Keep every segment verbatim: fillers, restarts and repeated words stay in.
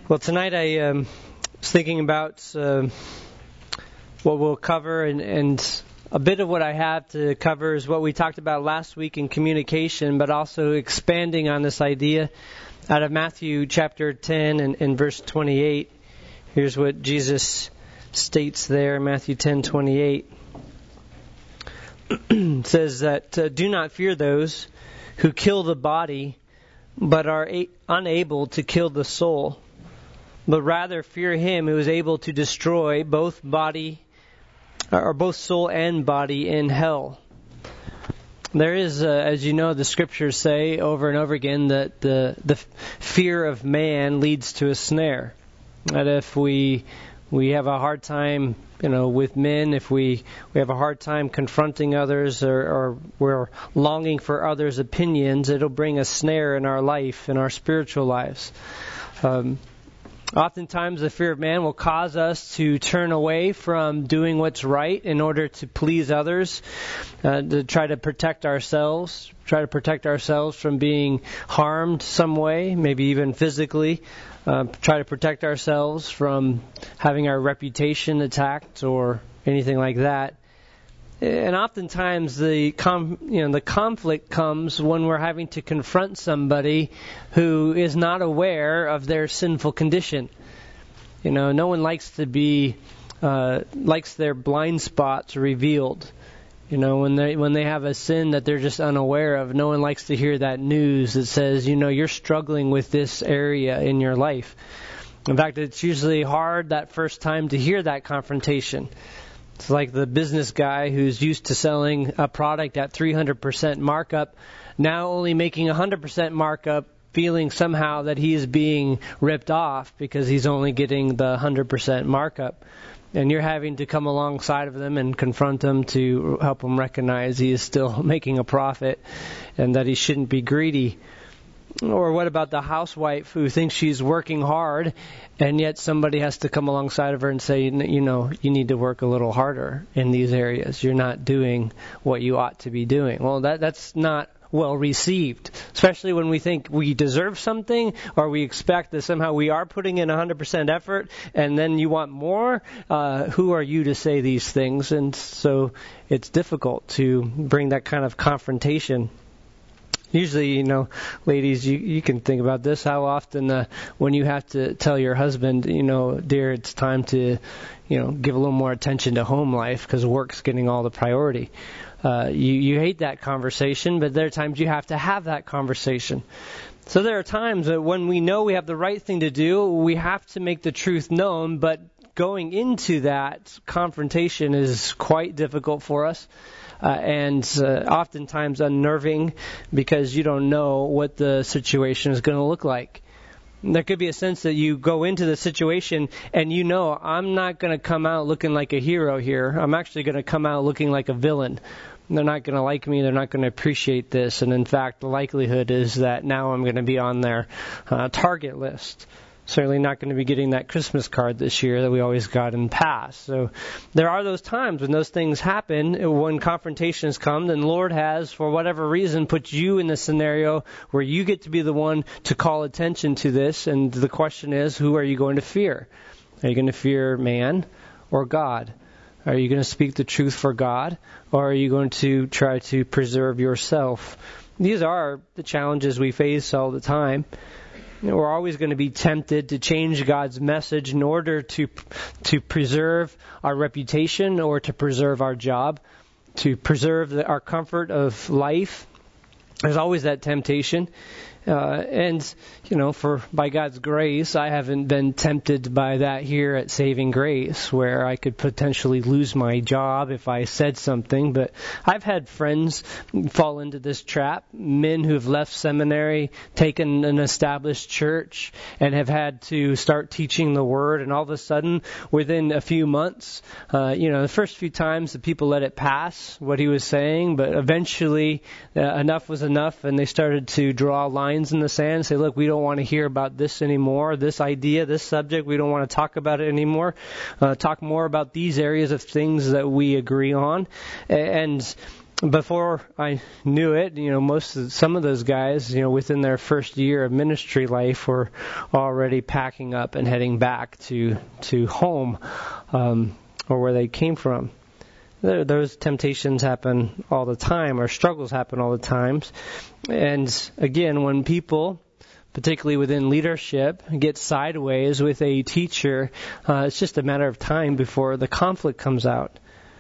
Well, tonight I um, was thinking about uh, what we'll cover, and, and a bit of what I have to cover is what we talked about last week in communication, but also expanding on this idea out of Matthew chapter ten and, and verse twenty-eight. Here's what Jesus states there, Matthew ten twenty-eight. It says that, uh, do not fear those who kill the body, but are a- unable to kill the soul. But rather fear him who is able to destroy both body, or both soul and body in hell. There is, uh, as you know, the scriptures say over and over again that the the fear of man leads to a snare. That if we we have a hard time, you know, with men, if we, we have a hard time confronting others, or, or we're longing for others' opinions, it'll bring a snare in our life, in our spiritual lives. Um, Oftentimes, the fear of man will cause us to turn away from doing what's right in order to please others, uh, to try to protect ourselves, try to protect ourselves from being harmed some way, maybe even physically, uh, try to protect ourselves from having our reputation attacked or anything like that. And oftentimes the com- you know the conflict comes when we're having to confront somebody who is not aware of their sinful condition. You know, no one likes to be uh, likes their blind spots revealed. You know, when they when they have a sin that they're just unaware of, no one likes to hear that news that says, you know, you're struggling with this area in your life. In fact, it's usually hard that first time to hear that confrontation. It's like the business guy who's used to selling a product at three hundred percent markup, now only making one hundred percent markup, feeling somehow that he is being ripped off because he's only getting the one hundred percent markup. And you're having to come alongside of them and confront him to help him recognize he is still making a profit and that he shouldn't be greedy. Or what about the housewife who thinks she's working hard, and yet somebody has to come alongside of her and say, you know, you need to work a little harder in these areas. You're not doing what you ought to be doing. Well, that that's not well received, especially when we think we deserve something, or we expect that somehow we are putting in one hundred percent effort, and then you want more. Uh, who are you to say these things? And so it's difficult to bring that kind of confrontation. Usually, you know, ladies, you, you can think about this. How often uh, when you have to tell your husband, you know, dear, it's time to, you know, give a little more attention to home life because work's getting all the priority. Uh, you, you hate that conversation, but there are times you have to have that conversation. So there are times that when we know we have the right thing to do, we have to make the truth known, but going into that confrontation is quite difficult for us. Uh, and uh, oftentimes unnerving because you don't know what the situation is going to look like. There could be a sense that you go into the situation and you know, I'm not going to come out looking like a hero here. I'm actually going to come out looking like a villain. They're not going to like me. They're not going to appreciate this. And in fact, the likelihood is that now I'm going to be on their uh, target list. Certainly not going to be getting that Christmas card this year that we always got in the past. So there are those times when those things happen, when confrontations come, then the Lord has, for whatever reason, put you in the scenario where you get to be the one to call attention to this. And the question is, who are you going to fear? Are you going to fear man or God? Are you going to speak the truth for God, or are you going to try to preserve yourself? These are the challenges we face all the time. We're always going to be tempted to change God's message in order to to preserve our reputation or to preserve our job, to preserve the, our comfort of life. There's always that temptation. Uh, and, you know, for by God's grace, I haven't been tempted by that here at Saving Grace, where I could potentially lose my job if I said something. But I've had friends fall into this trap, men who've left seminary, taken an established church, and have had to start teaching the Word. And all of a sudden, within a few months, uh, you know, the first few times the people let it pass, what he was saying, but eventually uh, enough was enough, and they started to draw lines in the sand and say, look, we don't want to hear about this anymore, this idea, this subject, we don't want to talk about it anymore. Uh, talk more about these areas of things that we agree on. And before I knew it, you know, most of, some of those guys, you know, within their first year of ministry life were already packing up and heading back to to home, um, or where they came from. There, those temptations happen all the time, or struggles happen all the times. And again, when people, particularly within leadership, get sideways with a teacher, uh, it's just a matter of time before the conflict comes out.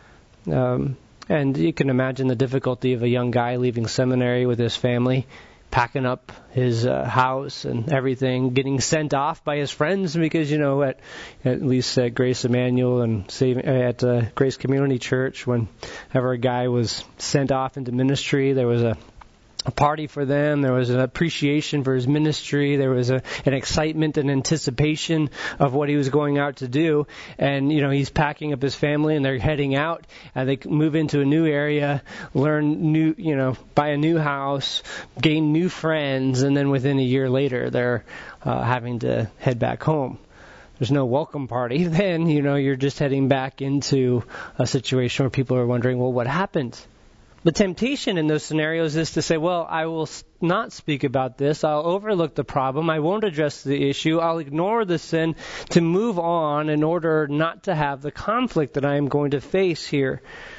Um, And you can imagine the difficulty of a young guy leaving seminary with his family, packing up his uh, house and everything, getting sent off by his friends because, you know, at at least at Grace Emmanuel and at uh, Grace Community Church, whenever a guy was sent off into ministry, there was a a party for them. There was an appreciation for his ministry. There was a, an excitement and anticipation of what he was going out to do. And, you know, he's packing up his family and they're heading out and they move into a new area, learn new, you know, buy a new house, gain new friends. And then within a year later, they're uh, having to head back home. There's no welcome party. Then, you know, you're just heading back into a situation where people are wondering, well, what happened? The temptation in those scenarios is to say, well, I will not speak about this. I'll overlook the problem. I won't address the issue. I'll ignore the sin to move on in order not to have the conflict that I am going to face here.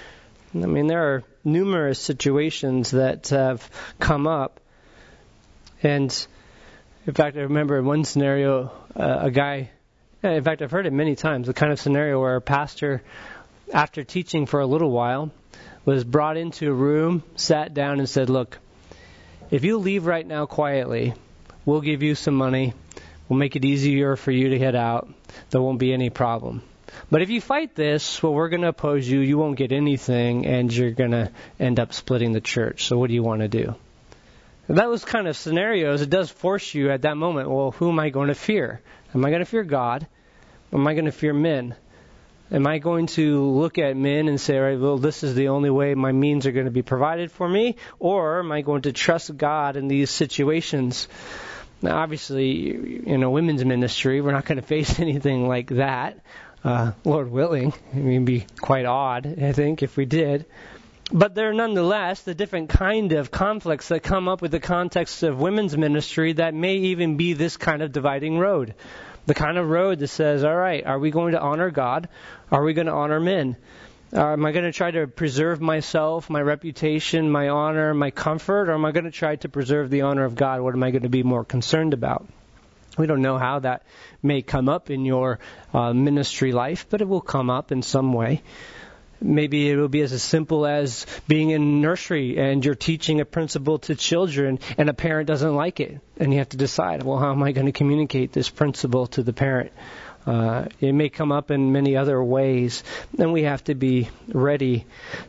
I mean, there are numerous situations that have come up. And in fact, I remember in one scenario, uh, a guy, in fact, I've heard it many times, the kind of scenario where a pastor, after teaching for a little while, was brought into a room, sat down and said, look, if you leave right now quietly, we'll give you some money. We'll make it easier for you to get out. There won't be any problem. But if you fight this, well, we're going to oppose you. You won't get anything, and you're going to end up splitting the church. So what do you want to do? And that was kind of scenarios. It does force you at that moment, well, who am I going to fear? Am I going to fear God? Or am I going to fear men? Am I going to look at men and say, all right, well, this is the only way my means are going to be provided for me? Or am I going to trust God in these situations? Now, obviously, in a women's ministry, we're not going to face anything like that, uh, Lord willing. I mean, it'd be quite odd, I think, if we did. But there are nonetheless the different kind of conflicts that come up with the context of women's ministry that may even be this kind of dividing road. The kind of road that says, all right, are we going to honor God? Are we going to honor men? Uh, am I going to try to preserve myself, my reputation, my honor, my comfort? Or am I going to try to preserve the honor of God? What am I going to be more concerned about? We don't know how that may come up in your uh, ministry life, but it will come up in some way. Maybe it will be as simple as being in nursery and you're teaching a principle to children and a parent doesn't like it. And you have to decide, well, how am I going to communicate this principle to the parent? Uh, it may come up in many other ways. And we have to be ready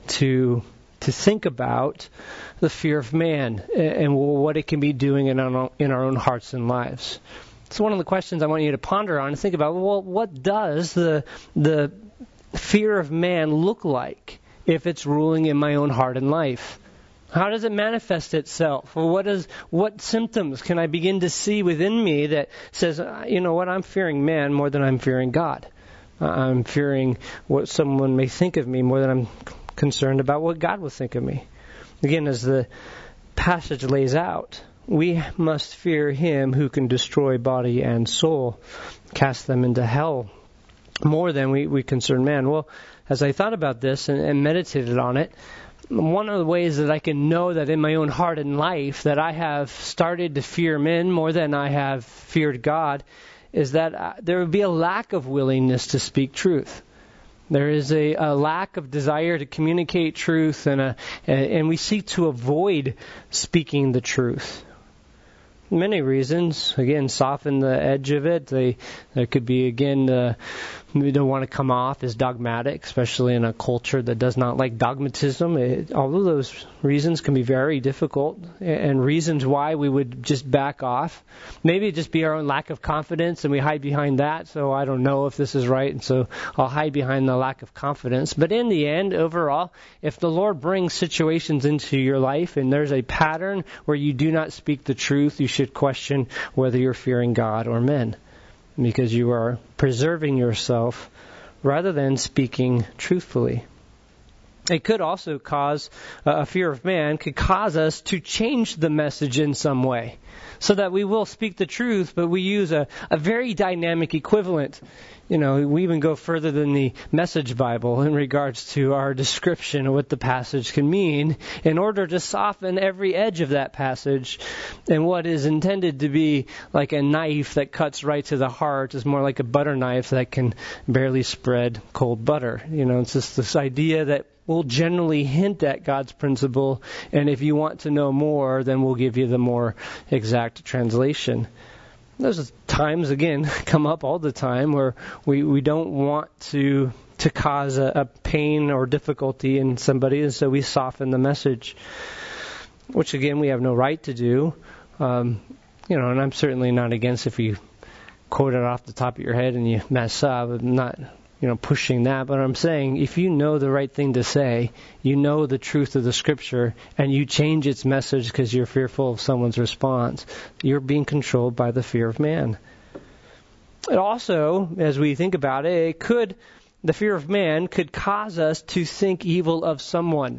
to to think about the fear of man and what it can be doing in our, in our own hearts and lives. So one of the questions I want you to ponder on and think about, well, what does the the fear of man look like if it's ruling in my own heart and life? How does it manifest itself? Or what is what symptoms can I begin to see within me that says, you know what, I'm fearing man more than I'm fearing God. I'm fearing what someone may think of me more than I'm concerned about what God will think of me. Again, as the passage lays out, we must fear him who can destroy body and soul, cast them into hell, more than we, we concern man. Well, as I thought about this and, and meditated on it, one of the ways that I can know that in my own heart and life that I have started to fear men more than I have feared God is that uh, there would be a lack of willingness to speak truth. There is a, a lack of desire to communicate truth, and a, and we seek to avoid speaking the truth. Many reasons. Again, soften the edge of it. They, there could be, again, uh, we don't want to come off as dogmatic, especially in a culture that does not like dogmatism. It, all of those reasons can be very difficult, and reasons why we would just back off. Maybe it just be our own lack of confidence, and we hide behind that. So I don't know if this is right, and so I'll hide behind the lack of confidence. But in the end, overall, if the Lord brings situations into your life, and there's a pattern where you do not speak the truth, you should question whether you're fearing God or men, because you are preserving yourself rather than speaking truthfully. It could also cause, uh, a fear of man could cause us to change the message in some way so that we will speak the truth, but we use a, a very dynamic equivalent. You know, we even go further than the Message Bible in regards to our description of what the passage can mean in order to soften every edge of that passage. And what is intended to be like a knife that cuts right to the heart is more like a butter knife that can barely spread cold butter. You know, it's just this idea that we'll generally hint at God's principle, and if you want to know more, then we'll give you the more exact translation. There's times, again, come up all the time where we, we don't want to to cause a, a pain or difficulty in somebody, and so we soften the message, which, again, we have no right to do. Um, you know, and I'm certainly not against if you quote it off the top of your head and you mess up. I'm not, you know, pushing that, but I'm saying if you know the right thing to say, you know the truth of the Scripture, and you change its message because you're fearful of someone's response, you're being controlled by the fear of man. It also, as we think about it, it could, the fear of man could cause us to think evil of someone.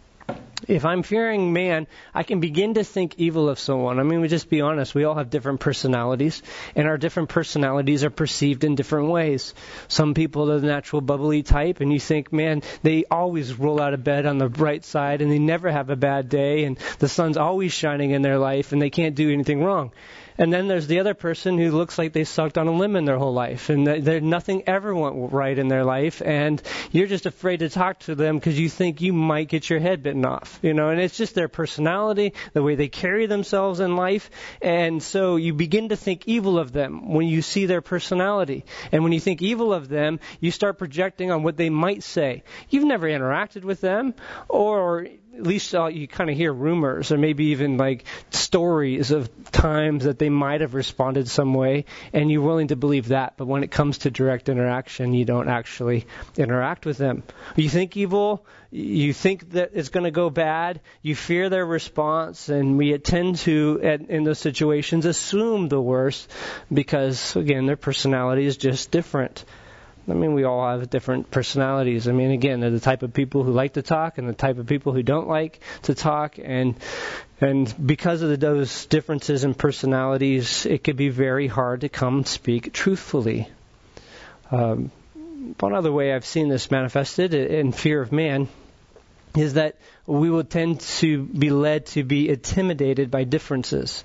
If I'm fearing man, I can begin to think evil of someone. I mean, we just be honest. We all have different personalities, and our different personalities are perceived in different ways. Some people are the natural bubbly type, and you think, man, they always roll out of bed on the bright side, and they never have a bad day, and the sun's always shining in their life, and they can't do anything wrong. And then there's the other person who looks like they sucked on a lemon their whole life, and they're nothing ever went right in their life, and you're just afraid to talk to them because you think you might get your head bitten off, you know. And it's just their personality, the way they carry themselves in life, and so you begin to think evil of them when you see their personality. And when you think evil of them, you start projecting on what they might say. You've never interacted with them, or at least uh, you kind of hear rumors or maybe even like stories of times that they might have responded some way, and you're willing to believe that. But when it comes to direct interaction, you don't actually interact with them. You think evil, you think that it's going to go bad, you fear their response, and we tend to, at, in those situations, assume the worst because, again, their personality is just different. I mean, we all have different personalities. I mean, again, they're the type of people who like to talk and the type of people who don't like to talk. And and because of the, those differences in personalities, it could be very hard to come speak truthfully. Um, one other way I've seen this manifested in fear of man is that we will tend to be led to be intimidated by differences.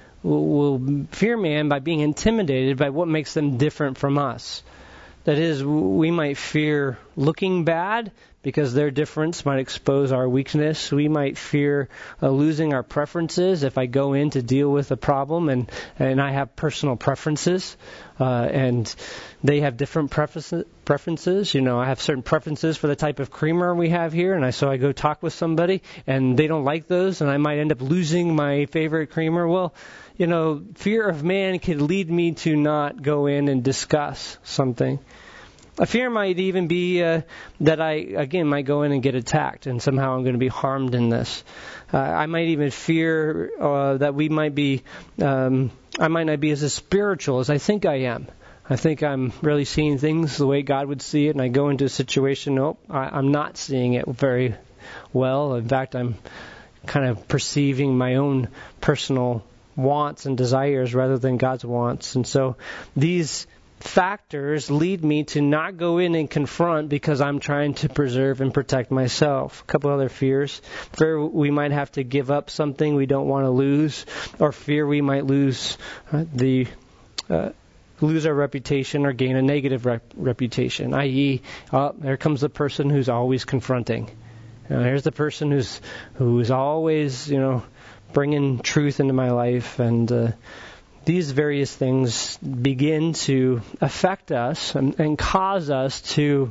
We'll fear man by being intimidated by what makes them different from us. That is, we might fear looking bad because their difference might expose our weakness. We might fear uh, losing our preferences if I go in to deal with a problem and, and I have personal preferences uh, and they have different preferences. preferences. You know, I have certain preferences for the type of creamer we have here, and I so I go talk with somebody and they don't like those, and I might end up losing my favorite creamer. Well, you know, fear of man could lead me to not go in and discuss something. A fear might even be uh, that I, again, might go in and get attacked, and somehow I'm going to be harmed in this. Uh, I might even fear uh, that we might be, um, I might not be as spiritual as I think I am. I think I'm really seeing things the way God would see it, and I go into a situation, nope, I, I'm not seeing it very well. In fact, I'm kind of perceiving my own personal wants and desires rather than God's wants. And so these factors lead me to not go in and confront because I'm trying to preserve and protect myself. A couple other fears. Fear we might have to give up something we don't want to lose, or fear we might lose uh, the uh, lose our reputation or gain a negative rep- reputation, that is, oh, there comes the person who's always confronting. You know, here's the person who's who's always, you know, bringing truth into my life, and uh, these various things begin to affect us and, and cause us to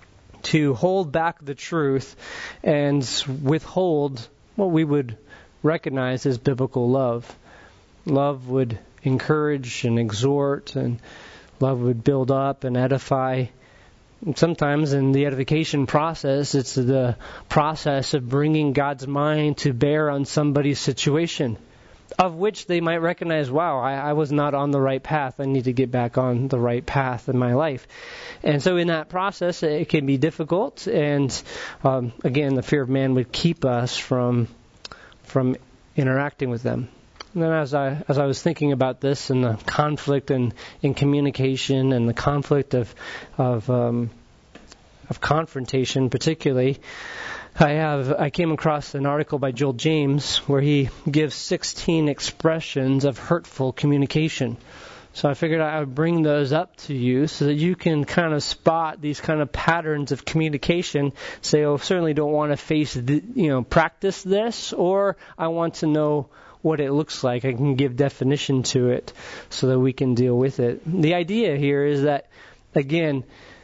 to hold back the truth and withhold what we would recognize as biblical love. Love would encourage and exhort, and love would build up and edify. Sometimes in the edification process, it's the process of bringing God's mind to bear on somebody's situation. of which they might recognize, wow, I, I was not on the right path. I need to get back on the right path in my life. And so in that process, it can be difficult. And um, again, the fear of man would keep us from from interacting with them. And then as I as I was thinking about this and the conflict in, in communication and the conflict of of um, of confrontation, particularly, I have I came across an article by Joel James where he gives sixteen expressions of hurtful communication. So I figured I would bring those up to you so that you can kind of spot these kind of patterns of communication. Say, oh, certainly don't want to face, the, you know, practice this, or I want to know what it looks like. I can give definition to it so that we can deal with it. The idea here is that, again,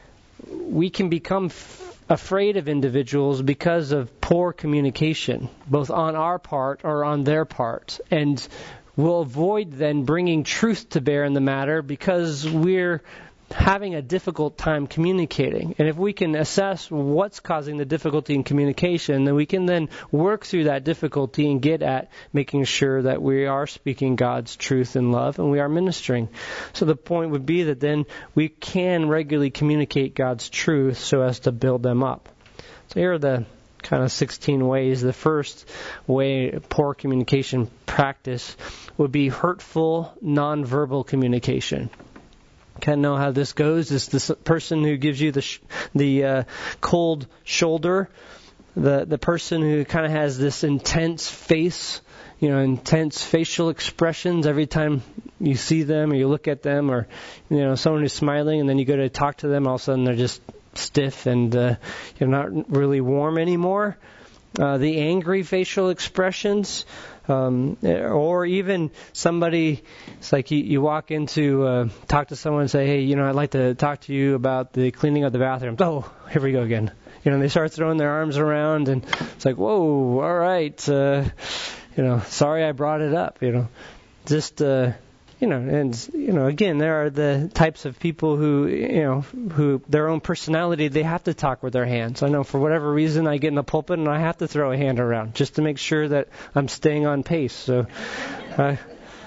we can become f- afraid of individuals because of poor communication, both on our part or on their part. And we'll avoid then bringing truth to bear in the matter because we're having a difficult time communicating. And if we can assess what's causing the difficulty in communication, then we can then work through that difficulty and get at making sure that we are speaking God's truth in love and we are ministering. So the point would be that then we can regularly communicate God's truth so as to build them up. So here are the kind of sixteen ways. The first way, poor communication practice, would be hurtful nonverbal communication. Kind of know how this goes. It's the person who gives you the sh- the uh, cold shoulder, the the person who kind of has this intense face, you know, intense facial expressions every time you see them or you look at them, or you know, someone who's smiling and then you go to talk to them, all of a sudden they're just stiff and uh, you're not really warm anymore. Uh, the angry facial expressions, um, or even somebody, it's like you, you walk into, uh, talk to someone and say, hey, you know, I'd like to talk to you about the cleaning of the bathroom. Oh, here we go again. You know, they start throwing their arms around and it's like, whoa, all right, uh, you know, sorry I brought it up, you know, just, uh, You know, and, you know, again, there are the types of people who, you know, who their own personality, they have to talk with their hands. I know for whatever reason I get in the pulpit and I have to throw a hand around just to make sure that I'm staying on pace. So I,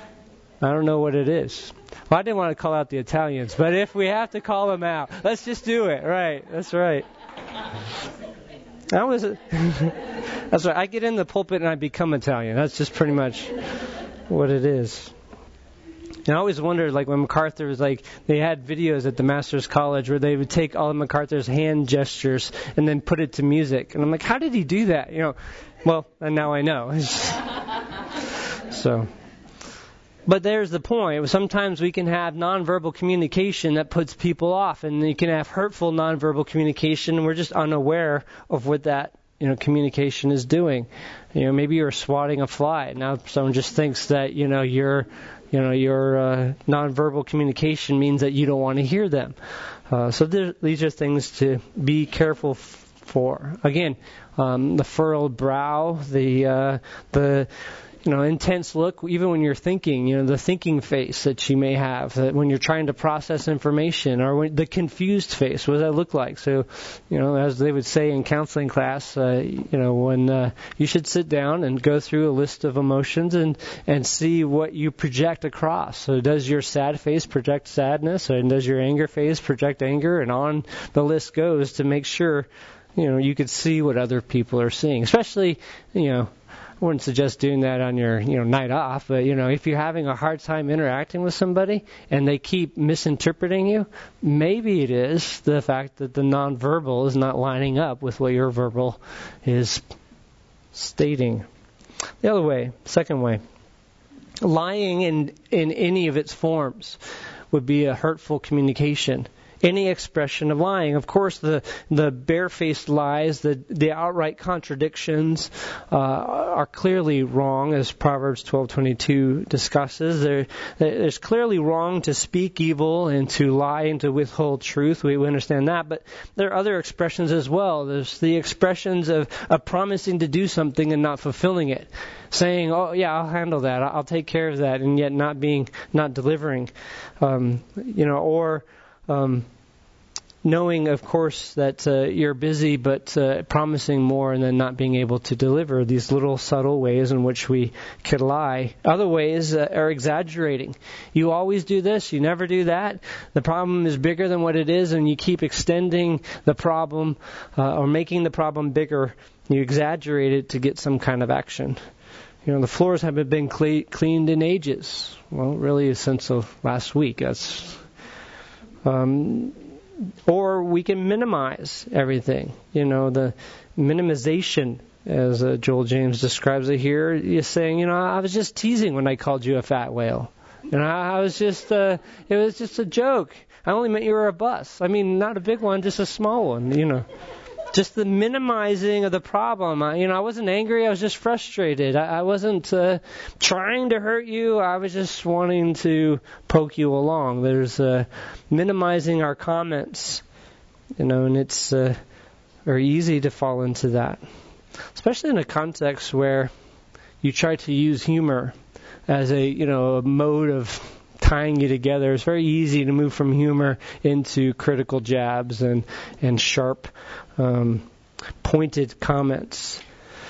I don't know what it is. Well, I didn't want to call out the Italians, but if we have to call them out, let's just do it. Right. That's right. I was, that's right. I get in the pulpit and I become Italian. That's just pretty much what it is. And I always wondered, like when MacArthur was like, they had videos at the Master's College where they would take all of MacArthur's hand gestures and then put it to music. And I'm like, how did he do that? You know, well, and now I know. So, but there's the point. Sometimes we can have nonverbal communication that puts people off, and you can have hurtful nonverbal communication, and we're just unaware of what that, you know, communication is doing. You know, maybe you're swatting a fly. Now someone just thinks that, you know, you're You know, your uh, nonverbal communication means that you don't want to hear them. Uh, so there, these are things to be careful f- for. Again, um, the furrowed brow, the uh, the you know intense look, even when you're thinking. You know, the thinking face that you may have that when you're trying to process information, or when, the confused face. What does that look like? So, you know, as they would say in counseling class, uh, you know, when uh, you should sit down and go through a list of emotions and and see what you project across. So, does your sad face project sadness, or does your anger face project anger? And on the list goes to make sure, you know, you could see what other people are seeing. Especially, you know, I wouldn't suggest doing that on your, you know, night off, but, you know, if you're having a hard time interacting with somebody and they keep misinterpreting you, maybe it is the fact that the nonverbal is not lining up with what your verbal is stating. The other way, second way, lying in, in any of its forms would be a hurtful communication. Any expression of lying. Of course, the the barefaced lies, the the outright contradictions, uh, are clearly wrong, as Proverbs twelve twenty-two discusses. There, there's clearly wrong to speak evil and to lie and to withhold truth. We, we understand that, but there are other expressions as well. There's the expressions of, of promising to do something and not fulfilling it, saying, "Oh yeah, I'll handle that. I'll take care of that," and yet not being not delivering. Um, you know, or Um, knowing, of course, that uh, you're busy, but uh, promising more and then not being able to deliver. These little subtle ways in which we could lie. Other ways uh, are exaggerating. You always do this, you never do that. The problem is bigger than what it is, and you keep extending the problem uh, or making the problem bigger. You exaggerate it to get some kind of action. You know, the floors haven't been cle- cleaned in ages. Well, really, since uh, last week. That's... Um, Or we can minimize everything. You know, the minimization, as uh, Joel James describes it here, is saying, you know, I was just teasing when I called you a fat whale. You know, I was just, uh, it was just a joke. I only meant you were a bus. I mean, not a big one, just a small one, you know. Just the minimizing of the problem. I, you know, I wasn't angry. I was just frustrated. I, I wasn't uh, trying to hurt you. I was just wanting to poke you along. There's uh, minimizing our comments, you know, and it's uh, very easy to fall into that, especially in a context where you try to use humor as a, you know, a mode of tying you together. It's very easy to move from humor into critical jabs and and sharp, um, pointed comments.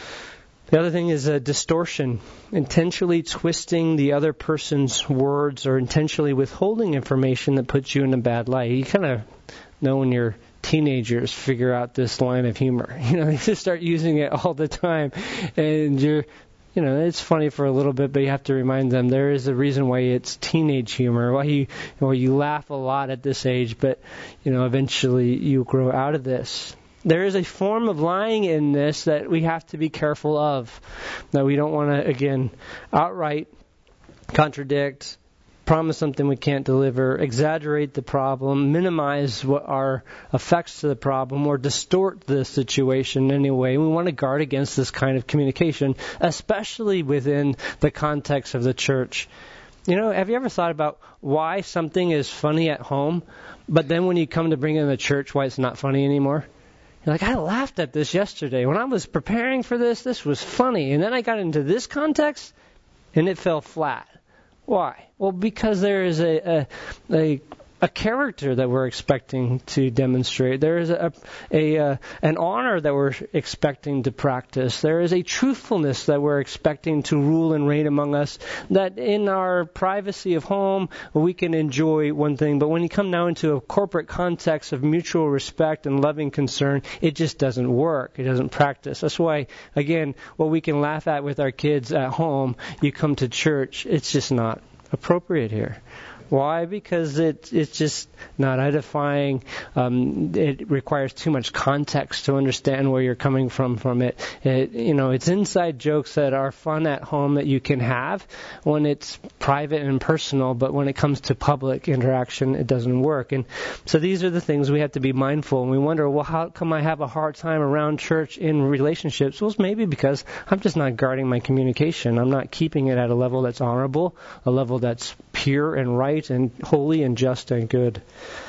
The other thing is a distortion, intentionally twisting the other person's words or intentionally withholding information that puts you in a bad light. You kind of know when you're teenagers figure out this line of humor. You know, they just start using it all the time, and you're You know, it's funny for a little bit, but you have to remind them there is a reason why it's teenage humor, why you, why you laugh a lot at this age, but, you know, eventually you grow out of this. There is a form of lying in this that we have to be careful of, that we don't want to, again, outright contradict, promise something we can't deliver, exaggerate the problem, minimize what our effects to the problem, or distort the situation in any way. We want to guard against this kind of communication, especially within the context of the church. You know, have you ever thought about why something is funny at home, but then when you come to bring it in the church, why it's not funny anymore? You're like, I laughed at this yesterday. When I was preparing for this, this was funny. And then I got into this context, and it fell flat. Why? Well, because there is a, a a a character that we're expecting to demonstrate. There is a a uh, an honor that we're expecting to practice. There is a truthfulness that we're expecting to rule and reign among us. That in our privacy of home we can enjoy one thing, but when you come now into a corporate context of mutual respect and loving concern, it just doesn't work. It doesn't practice. That's why, again, what we can laugh at with our kids at home, you come to church, it's just not appropriate here. Why? Because it, it's just not edifying. Um, it requires too much context to understand where you're coming from from it. it. You know, it's inside jokes that are fun at home that you can have when it's private and personal, but when it comes to public interaction, it doesn't work. And so these are the things we have to be mindful. And we wonder, well, how come I have a hard time around church in relationships? Well, it's maybe because I'm just not guarding my communication. I'm not keeping it at a level that's honorable, a level that's pure and right and holy and just and good.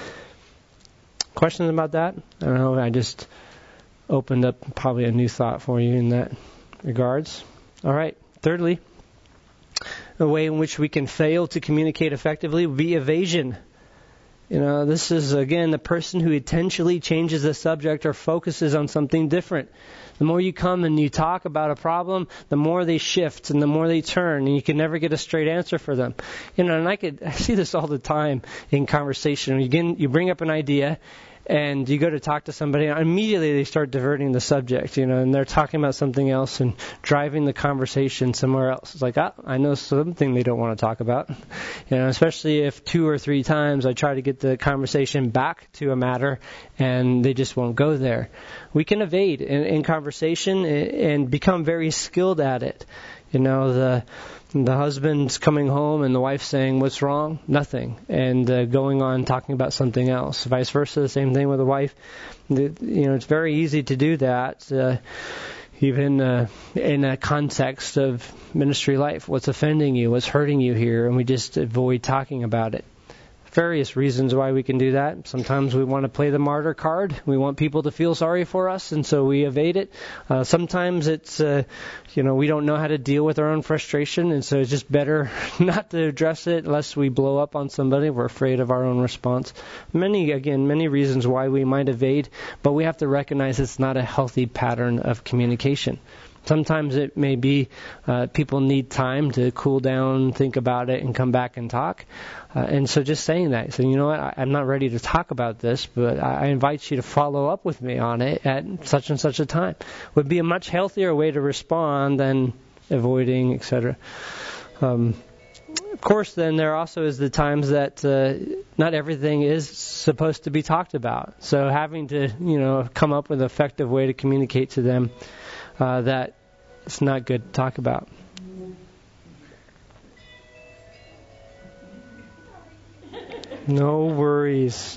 Questions about that? I don't know. I just opened up probably a new thought for you in that regards. All right. Thirdly, a way in which we can fail to communicate effectively would be evasion. You know, this is, again, the person who intentionally changes the subject or focuses on something different. The more you come and you talk about a problem, the more they shift and the more they turn, and you can never get a straight answer for them. You know, and I could I see this all the time in conversation. You get, you bring up an idea, and you go to talk to somebody, and immediately they start diverting the subject, you know, and they're talking about something else and driving the conversation somewhere else. It's like, ah, I know something they don't want to talk about. You know, especially if two or three times I try to get the conversation back to a matter and they just won't go there. We can evade in, in conversation and become very skilled at it. You know, the the husband's coming home and the wife's saying, what's wrong? Nothing. And uh, going on talking about something else. Vice versa, the same thing with the wife. The, you know, it's very easy to do that, uh, even uh, in a context of ministry life. What's offending you? What's hurting you here? And we just avoid talking about it. various reasons why we can do that. Sometimes we want to play the martyr card. We want people to feel sorry for us, and so we evade it. Uh, sometimes it's, uh, you know, we don't know how to deal with our own frustration, and so it's just better not to address it lest we blow up on somebody. We're afraid of our own response. Many, again, many reasons why we might evade, but we have to recognize it's not a healthy pattern of communication. Sometimes it may be uh, people need time to cool down, think about it, and come back and talk. Uh, and so just saying that, so you know what, I, I'm not ready to talk about this, but I, I invite you to follow up with me on it at such and such a time, would be a much healthier way to respond than avoiding, et cetera. Um, of course, then there also is the times that uh, not everything is supposed to be talked about. So having to, you know, come up with an effective way to communicate to them uh, that it's not good to talk about. No worries.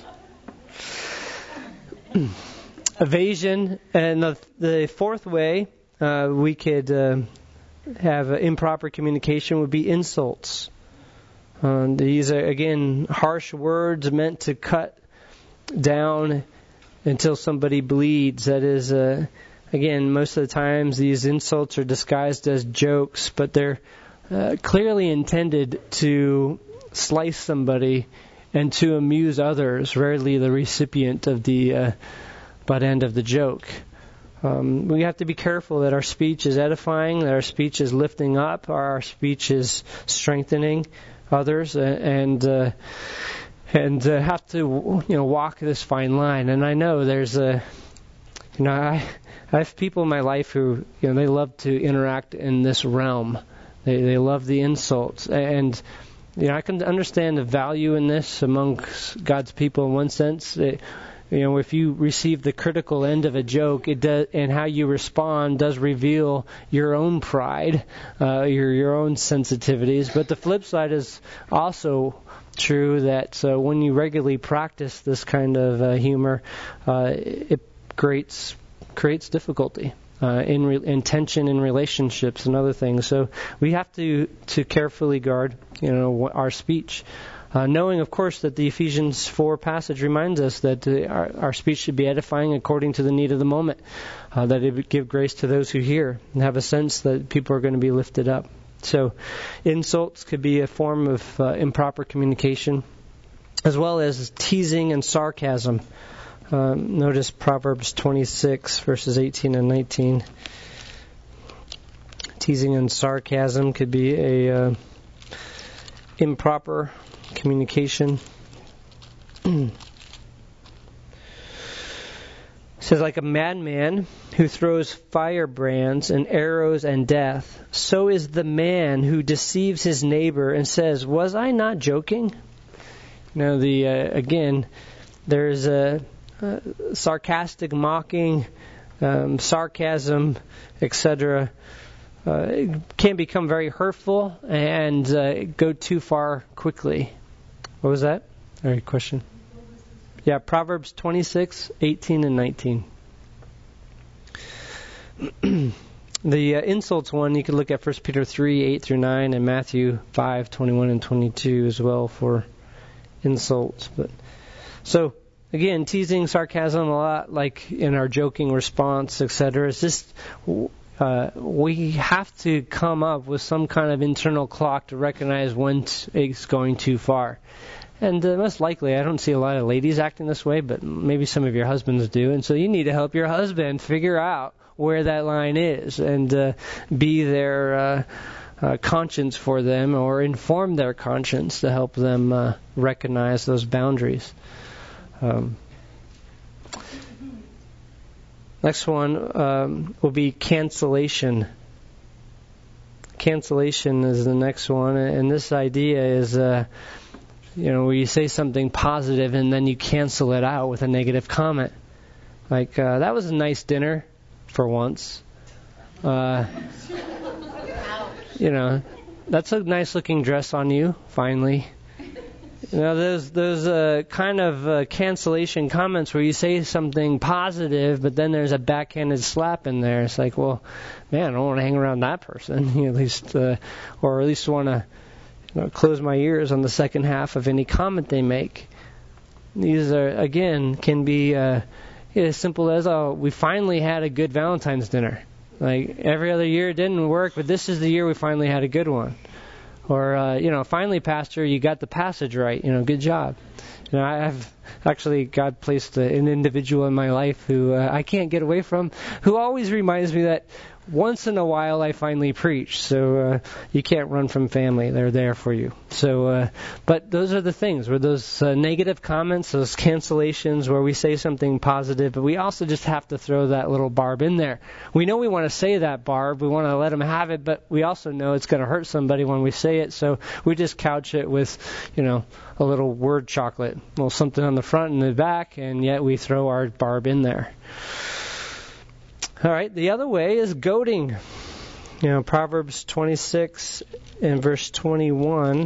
Evasion. And the, the fourth way uh, we could uh, have improper communication would be insults. Uh, these are, again, harsh words meant to cut down until somebody bleeds. That is, uh, again, most of the times these insults are disguised as jokes, but they're uh, clearly intended to slice somebody and to amuse others, rarely the recipient of the uh, butt end of the joke. Um, we have to be careful that our speech is edifying, that our speech is lifting up, our speech is strengthening others, and uh, and uh, have to, you know, walk this fine line. And I know there's a, you know, I, I have people in my life who, you know, they love to interact in this realm. They they love the insults, and you know, I can understand the value in this amongst God's people in one sense. It, you know, if you receive the critical end of a joke, it does, and how you respond does reveal your own pride, uh, your your own sensitivities. But the flip side is also true, that uh, when you regularly practice this kind of uh, humor, uh, it creates creates difficulty. Uh, in, re- in tension in relationships and other things. So we have to, to carefully guard, you know, our speech. Uh, knowing, of course, that the Ephesians four passage reminds us that uh, our, our speech should be edifying according to the need of the moment, uh, that it would give grace to those who hear and have a sense that people are going to be lifted up. So insults could be a form of uh, improper communication, as well as teasing and sarcasm. Um, notice Proverbs twenty-six, verses eighteen and nineteen. Teasing and sarcasm could be a uh, improper communication. It says, like a madman who throws firebrands and arrows and death, so is the man who deceives his neighbor and says, was I not joking? Now, the uh, again, there's a Uh, sarcastic mocking, um, sarcasm, et cetera. Uh, it can become very hurtful and uh, go too far quickly. What was that? All right, question. Yeah, Proverbs twenty-six, eighteen, and nineteen. The uh, insults one, you can look at First Peter three, eight through nine, and Matthew five, twenty-one and twenty-two as well for insults. But so. Again, teasing, sarcasm, a lot like in our joking response, et cetera. It's just uh, we have to come up with some kind of internal clock to recognize when it's going too far. And uh, most likely, I don't see a lot of ladies acting this way, but maybe some of your husbands do. And so you need to help your husband figure out where that line is and uh, be their uh, uh, conscience for them, or inform their conscience to help them uh, recognize those boundaries. Um, next one um, will be cancellation. Cancellation is the next one, and this idea is, uh, you know, where you say something positive and then you cancel it out with a negative comment. Like, uh, that was a nice dinner for once. Uh, you know, that's a nice looking dress on you, finally. You know, those those uh, kind of uh, cancellation comments where you say something positive, but then there's a backhanded slap in there. It's like, well, man, I don't want to hang around that person. You know, at least, uh, or at least want to You know, close my ears on the second half of any comment they make. These are, again, can be uh, as simple as, oh, we finally had a good Valentine's dinner. Like, every other year it didn't work, but this is the year we finally had a good one. Or, uh, you know, finally, Pastor, you got the passage right. You know, good job. You know, I've actually, God placed an individual in my life who uh, I can't get away from, who always reminds me that once in a while I finally preach. So uh, you can't run from family. They're there for you. So, uh, but those are the things, where those uh, negative comments, those cancellations, where we say something positive, but we also just have to throw that little barb in there. We know we want to say that barb. We want to let them have it, but we also know it's going to hurt somebody when we say it. So we just couch it with, you know, a little word chocolate, a little something on the front and the back, and yet we throw our barb in there. All right, the other way is goading. You know, Proverbs twenty-six and verse twenty-one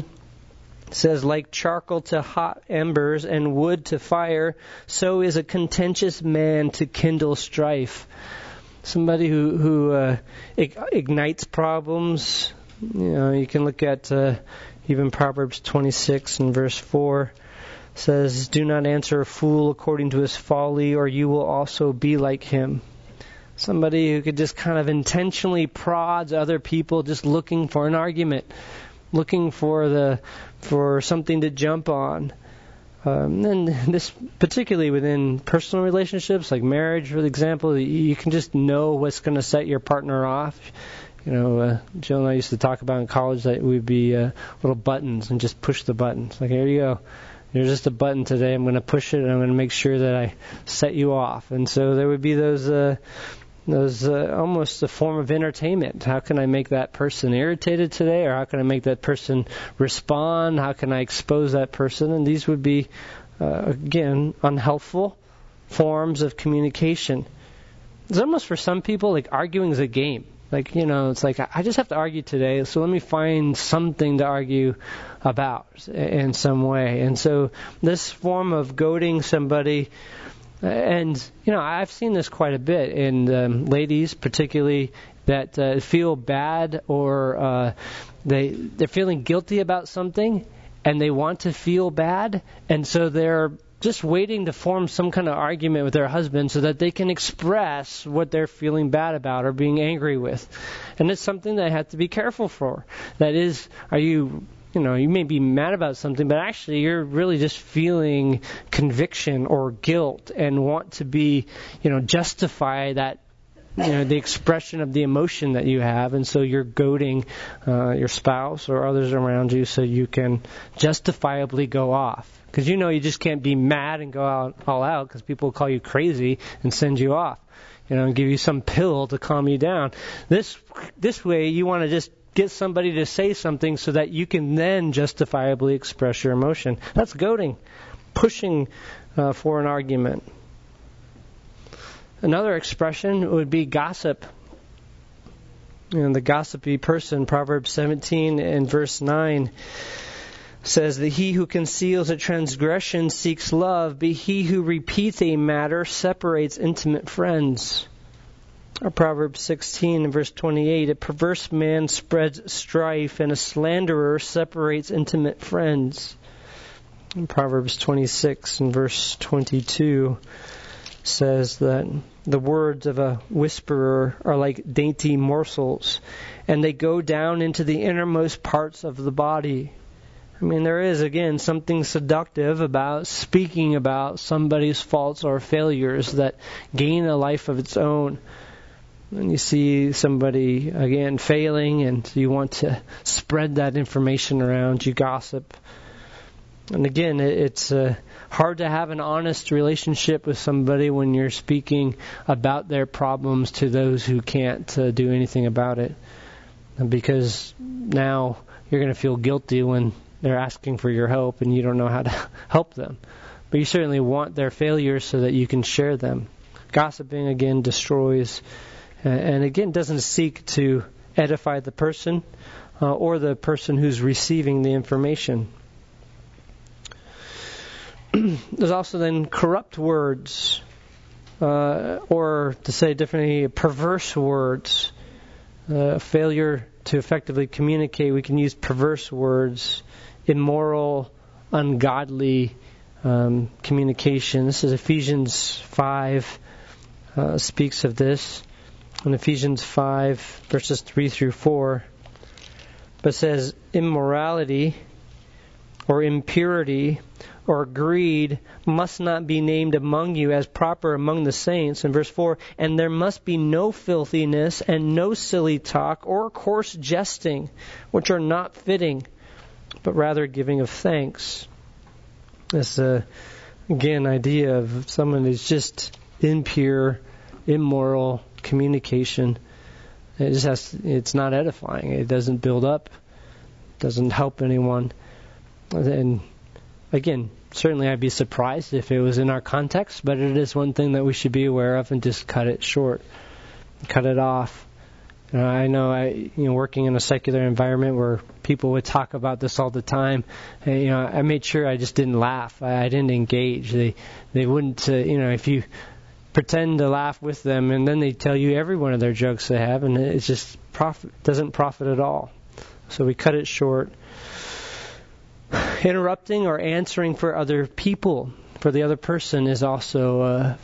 says, like charcoal to hot embers and wood to fire, so is a contentious man to kindle strife. Somebody who, who uh, ignites problems. You know, you can look at uh, even Proverbs twenty-six and verse four. Says, do not answer a fool according to his folly, or you will also be like him. Somebody who could just kind of intentionally prods other people, just looking for an argument, looking for the for something to jump on. Um, and this, particularly within personal relationships, like marriage, for example, you can just know what's going to set your partner off. You know, uh, Jill and I used to talk about in college that we'd be uh, little buttons and just push the buttons. Like, here you go. There's just a button today. I'm going to push it, and I'm going to make sure that I set you off. And so there would be those, uh, those uh, almost a form of entertainment. How can I make that person irritated today, or how can I make that person respond? How can I expose that person? And these would be, uh, again, unhelpful forms of communication. It's almost for some people like arguing is a game. Like, you know, it's like, I just have to argue today, so let me find something to argue about in some way. And so this form of goading somebody, and, you know, I've seen this quite a bit in um, ladies, particularly, that uh, feel bad, or uh, they, they're feeling guilty about something, and they want to feel bad, and so they're just waiting to form some kind of argument with their husband so that they can express what they're feeling bad about or being angry with. And it's something that I have to be careful for. That is, are you, you know, you may be mad about something, but actually you're really just feeling conviction or guilt and want to be, you know, justify that, you know, the expression of the emotion that you have, and so you're goading uh, your spouse or others around you so you can justifiably go off. Because you know you just can't be mad and go out all out, because people will call you crazy and send you off, you know, and give you some pill to calm you down. This this way you want to just get somebody to say something so that you can then justifiably express your emotion. That's goading, pushing uh, for an argument. Another expression would be gossip. And the gossipy person, Proverbs seventeen and verse nine, says that he who conceals a transgression seeks love, but he who repeats a matter separates intimate friends. Or Proverbs sixteen and verse twenty-eight, a perverse man spreads strife, and a slanderer separates intimate friends. And Proverbs twenty-six and verse twenty-two says that the words of a whisperer are like dainty morsels, and they go down into the innermost parts of the body. I mean, there is, again, something seductive about speaking about somebody's faults or failures that gain a life of its own. When you see somebody, again, failing, and you want to spread that information around, you gossip. And again, it's uh, hard to have an honest relationship with somebody when you're speaking about their problems to those who can't uh, do anything about it. Because now you're going to feel guilty when they're asking for your help and you don't know how to help them. But you certainly want their failures so that you can share them. Gossiping, again, destroys, and again, doesn't seek to edify the person uh, or the person who's receiving the information. There's also then corrupt words, uh, or to say differently, perverse words. Uh, failure to effectively communicate, we can use perverse words, immoral, ungodly um, communication. This is Ephesians five, uh, speaks of this. In Ephesians five, verses three through four, but says, immorality or impurity or greed must not be named among you as proper among the saints. In verse four, and there must be no filthiness and no silly talk or coarse jesting, which are not fitting, but rather giving of thanks. This, uh, again, idea of someone who's just impure, immoral communication. It just has, it's not edifying. It doesn't build up, doesn't help anyone. And again, certainly I'd be surprised if it was in our context, but it is one thing that we should be aware of and just cut it short, cut it off. You know, I know, I you know, working in a secular environment where people would talk about this all the time. And, you know, I made sure I just didn't laugh. I, I didn't engage. They they wouldn't. Uh, you know, if you pretend to laugh with them, and then they tell you every one of their jokes they have, and it just profit, doesn't profit at all. So we cut it short. Interrupting or answering for other people, for the other person, is also, uh,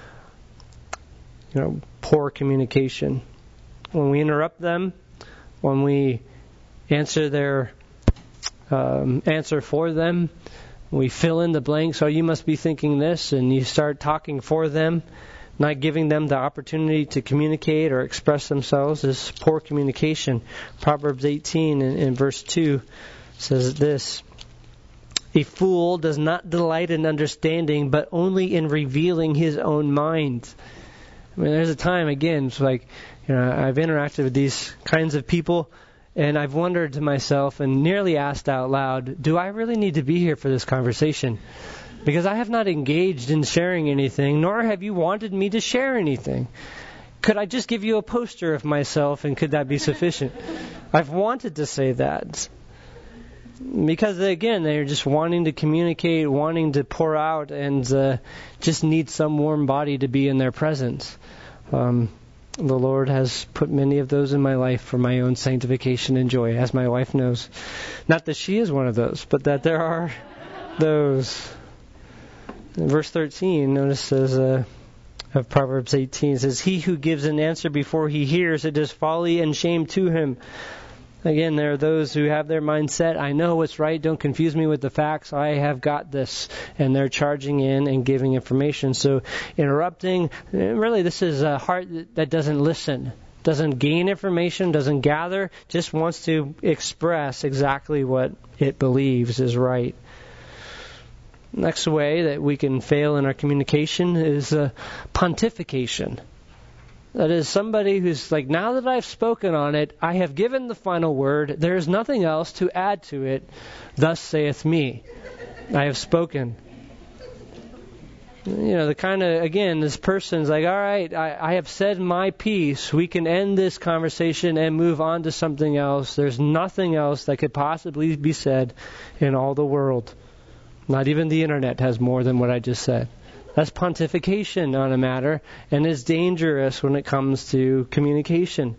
you know, poor communication. When we interrupt them, when we answer their um, answer for them, we fill in the blanks. Oh, you must be thinking this, and you start talking for them, not giving them the opportunity to communicate or express themselves, is poor communication. Proverbs eighteen in, in verse two says this: a fool does not delight in understanding, but only in revealing his own mind. I mean, there's a time, again, it's like, you know, I've interacted with these kinds of people, and I've wondered to myself and nearly asked out loud, do I really need to be here for this conversation? Because I have not engaged in sharing anything, nor have you wanted me to share anything. Could I just give you a poster of myself, and could that be sufficient? I've wanted to say that. Because, again, they're just wanting to communicate, wanting to pour out, and uh, just need some warm body to be in their presence. Um, the Lord has put many of those in my life for my own sanctification and joy, as my wife knows. Not that she is one of those, but that there are those. In verse thirteen, notice says, uh, of Proverbs eighteen, it says, he who gives an answer before he hears, it is folly and shame to him. Again, there are those who have their mind set, I know what's right, don't confuse me with the facts, I have got this. And they're charging in and giving information. So interrupting, really this is a heart that doesn't listen, doesn't gain information, doesn't gather, just wants to express exactly what it believes is right. Next way that we can fail in our communication is uh, pontification. That is somebody who's like, now that I've spoken on it, I have given the final word. There is nothing else to add to it. Thus saith me. I have spoken. You know, the kind of, again, this person's like, all right, I, I have said my piece. We can end this conversation and move on to something else. There's nothing else that could possibly be said in all the world. Not even the internet has more than what I just said. That's pontification on a matter, and is dangerous when it comes to communication.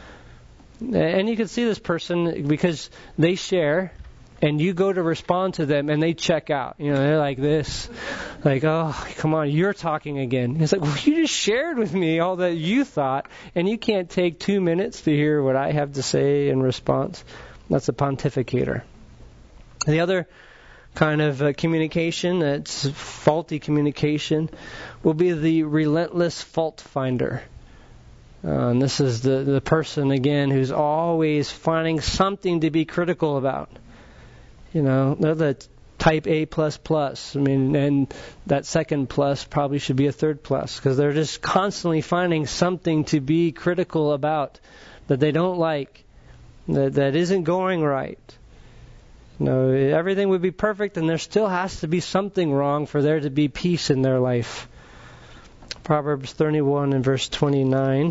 And you can see this person because they share, and you go to respond to them, and they check out. You know, they're like this, like, oh, come on, you're talking again. It's like, well, you just shared with me all that you thought, and you can't take two minutes to hear what I have to say in response. That's a pontificator. The other kind of uh, communication that's faulty communication will be the relentless fault finder. Uh, and this is the, the person, again, who's always finding something to be critical about. You know, they're the type A plus plus. I mean, and that second plus probably should be a third plus, because they're just constantly finding something to be critical about that they don't like, that, that isn't going right. You know, everything would be perfect, and there still has to be something wrong for there to be peace in their life. Proverbs thirty-one and verse twenty-nine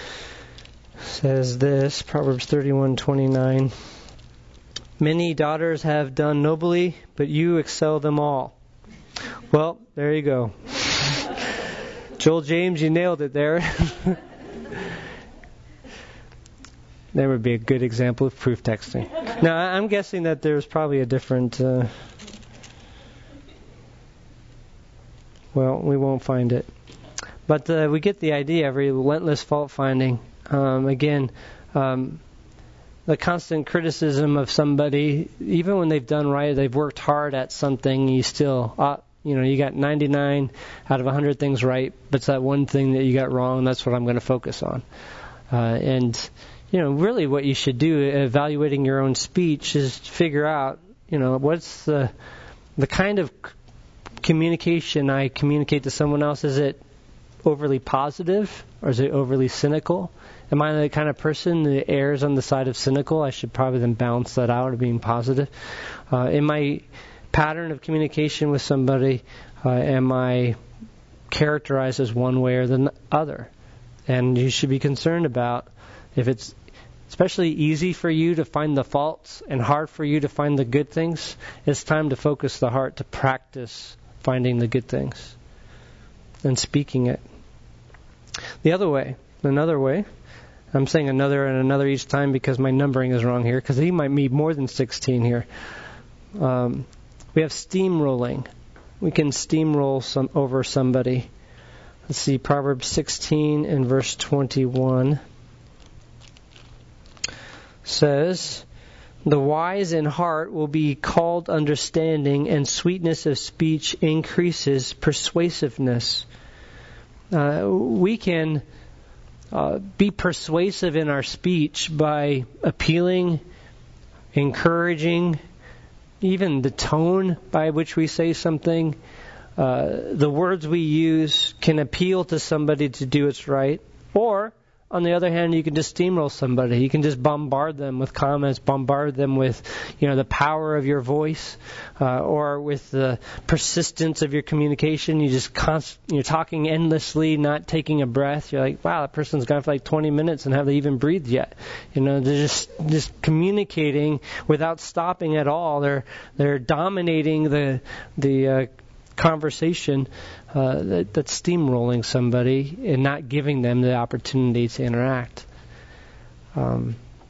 says this, Proverbs thirty-one twenty-nine, many daughters have done nobly, but you excel them all. Well, there you go. Joel James, you nailed it there. That would be a good example of proof texting. Now, I'm guessing that there's probably a different... Uh, well, we won't find it. But uh, we get the idea of relentless fault finding. Um, again, um, the constant criticism of somebody, even when they've done right, they've worked hard at something, you still... Uh, You know, you got ninety-nine out of one hundred things right, but it's that one thing that you got wrong, that's what I'm going to focus on. Uh, and, you know, really what you should do, evaluating your own speech, is figure out, you know, what's the the kind of communication I communicate to someone else. Is it overly positive, or is it overly cynical? Am I the kind of person that errs on the side of cynical? I should probably then balance that out of being positive. Uh, am I... pattern of communication with somebody, uh, am I characterized as one way or the other? And you should be concerned about if it's especially easy for you to find the faults and hard for you to find the good things, it's time to focus the heart to practice finding the good things and speaking it. The other way, another way, I'm saying another and another each time because my numbering is wrong here, because he might be more than sixteen here. Um, We have steamrolling. We can steamroll some over somebody. Let's see, Proverbs sixteen and verse twenty-one says, "The wise in heart will be called understanding, and sweetness of speech increases persuasiveness." Uh, we can uh, be persuasive in our speech by appealing, encouraging, even the tone by which we say something, uh, the words we use can appeal to somebody to do what's right. Or, on the other hand, you can just steamroll somebody. You can just bombard them with comments, bombard them with, you know, the power of your voice, uh, or with the persistence of your communication. You just const- you're talking endlessly, not taking a breath. You're like, wow, that person's gone for like twenty minutes and have they even breathed yet? You know, they're just just communicating without stopping at all. They're they're dominating the the uh, conversation. Uh, that, that's steamrolling somebody and not giving them the opportunity to interact. Um,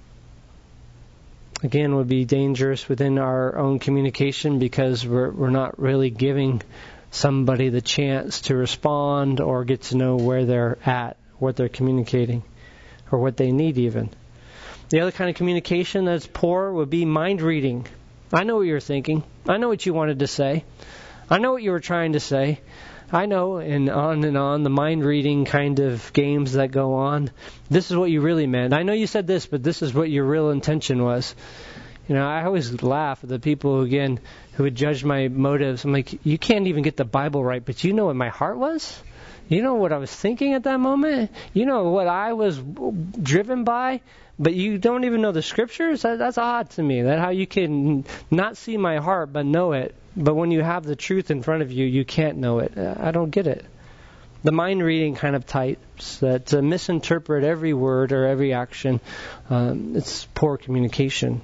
again, would be dangerous within our own communication because we're we're not really giving somebody the chance to respond or get to know where they're at, what they're communicating, or what they need even. The other kind of communication that's poor would be mind reading. I know what you're thinking. I know what you wanted to say. I know what you were trying to say. I know, and on and on, the mind-reading kind of games that go on. This is what you really meant. I know you said this, but this is what your real intention was. You know, I always laugh at the people, again, who would judge my motives. I'm like, you can't even get the Bible right, but you know what my heart was? You know what I was thinking at that moment? You know what I was driven by? But you don't even know the Scriptures? That, that's odd to me. That how you can not see my heart, but know it. But when you have the truth in front of you, you can't know it. I don't get it. The mind-reading kind of types that uh, misinterpret every word or every action, um, it's poor communication.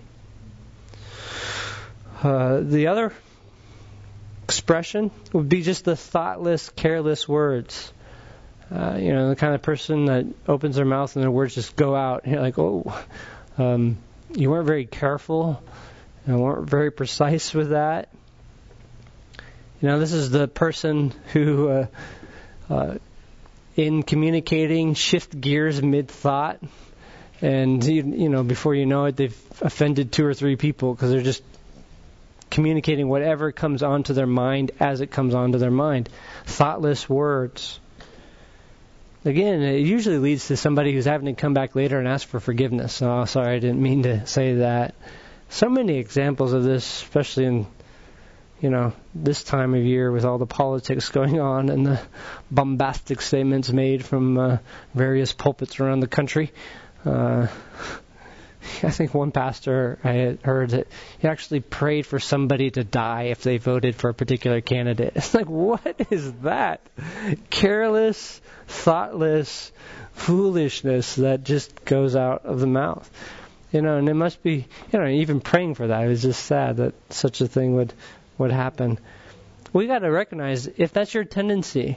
Uh, the other expression would be just the thoughtless, careless words. Uh, you know, the kind of person that opens their mouth and their words just go out. You're like, oh, um, you weren't very careful. You weren't very precise with that. You know, this is the person who, uh, uh, in communicating, shift gears mid-thought. And, you, you know, before you know it, they've offended two or three people because they're just communicating whatever comes onto their mind as it comes onto their mind. Thoughtless words. Again, it usually leads to somebody who's having to come back later and ask for forgiveness. Oh, sorry, I didn't mean to say that. So many examples of this, especially in, you know, this time of year with all the politics going on and the bombastic statements made from uh, various pulpits around the country. Uh, I think one pastor, I had heard that he actually prayed for somebody to die if they voted for a particular candidate. It's like, what is that? Careless, thoughtless foolishness that just goes out of the mouth. You know, and it must be, you know, even praying for that, it was just sad that such a thing would, would happen. We got to recognize if that's your tendency,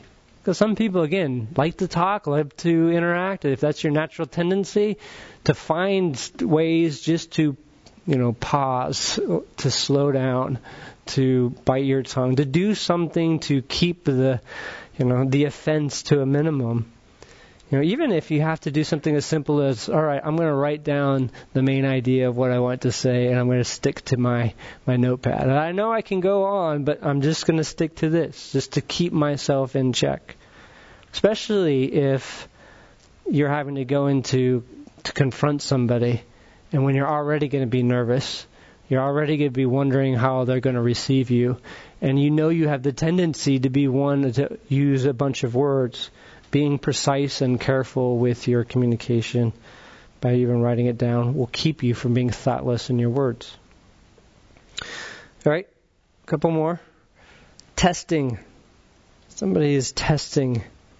Because some people, again, like to talk, like to interact. If that's your natural tendency, to find ways just to, you know, pause, to slow down, to bite your tongue, to do something to keep the, you know, the offense to a minimum. You know, even if you have to do something as simple as, all right, I'm going to write down the main idea of what I want to say, and I'm going to stick to my, my notepad. And I know I can go on, but I'm just going to stick to this, just to keep myself in check. Especially if you're having to go into to confront somebody, and when you're already going to be nervous, you're already going to be wondering how they're going to receive you, and you know you have the tendency to be one to use a bunch of words. Being precise and careful with your communication by even writing it down will keep you from being thoughtless in your words. All right, a couple more. Testing. Somebody is testing.